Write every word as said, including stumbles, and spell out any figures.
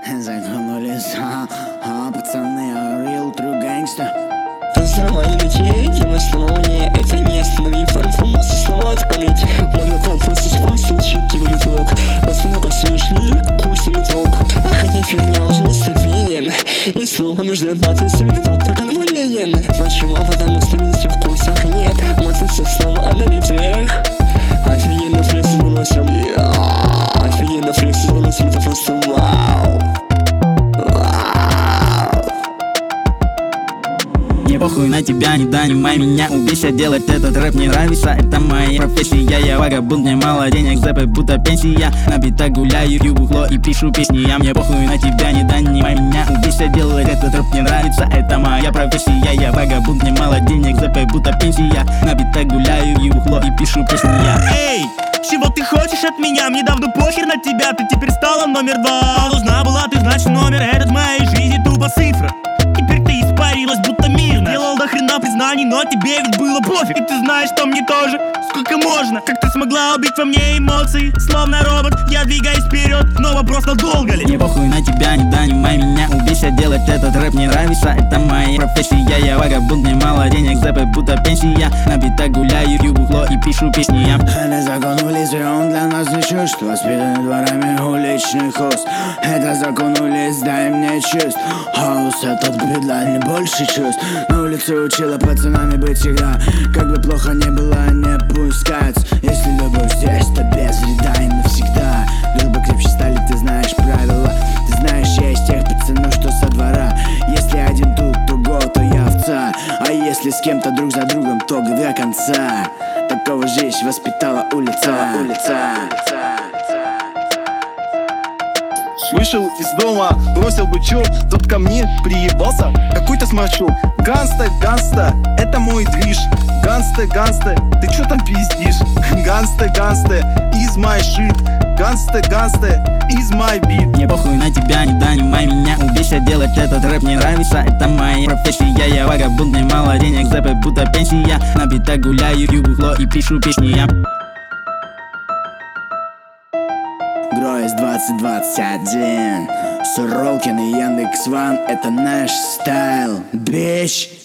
Загнулись, а, а, пацаны, я real true gangster. Познавай людей, делай словнее. Это не останови фарфумасы, слова отпалить. Молоко просто спустил, читывали звук. Основа смешли, кусим итог. А хотя фигня уже стабилен. И слово нужно двадцать секунд по конволениям. Почему? Потому что вместе в вкусах нет. Мотаться слова на лицах. Офигенно флекс с голосом. Офигенно флекс с голосом, это просто вау. Не похуй на тебя, не донимай меня. Убейся, делать этот рэп не нравится. Это моя профессия, я вагабунд, мне мало денег, зэпы будто пенсия. На битах гуляю, ю бухло и пишу песни. Я мне похуй на тебя, не донимай меня. Убейся, делать этот рэп не нравится. Это моя профессия, я вагабунд, мне мало денег, зэпы будто пенсия. На битах гуляю, ю бухло и пишу песни. Эй, чего ты хочешь от меня? Мне давно похер на тебя, ты теперь стала номер два. Должна была ты знать, что номер этот в моей жизни тупо цифра. Теперь ты испарилась, будто мирно. Делал до хрена признаний, но тебе ведь было пофиг. И ты знаешь, что мне тоже, сколько можно. Как ты смогла убить во мне эмоции? Словно робот, я двигаюсь вперед, но вопрос, надолго ли? Не похуй на тебя, не донимай меня. Убейся, делать этот рэп не нравится. Это моя профессия, я вагабунд, мне мало денег, зэпы будто пенсия. На битах гуляю, ю бухло и пишу песни. Это закон улицы, он для нас не чужд. Воспитанный дворами уличных уст. Это закон улиц, дай мне чувств. Хаос этот беда, не больше чувств. На улице учила пацанами быть всегда. Как бы плохо не было, не пускать. Если любовь здесь, то без вреда и навсегда. Дружба крепче стали, ты знаешь правила. Ты знаешь, я из тех пацанов, что со двора. Если один тут, то го, то я овца. А если с кем-то друг за другом, то до конца. Такого жизнь воспитала улица, улица. Вышел из дома, бросил бычок, тот ко мне приебался. Какой-то сморчок. Ганста, ганста, это мой движ. Ганста, ганста, ты чё там пиздишь? Ганста, ганста, is my shit. Ганста, ганста, is my beat. Не похуй на тебя, не донимай меня. Убейся, делать этот рэп не нравится. Это моя профессия, я вагабунд, мне мало денег, зэпы будто пенсия. На битах гуляю, ю бухло и пишу песни. Гройс двадцать двадцать один, Суролкин и Яндекс Ван, это наш стайл, бич.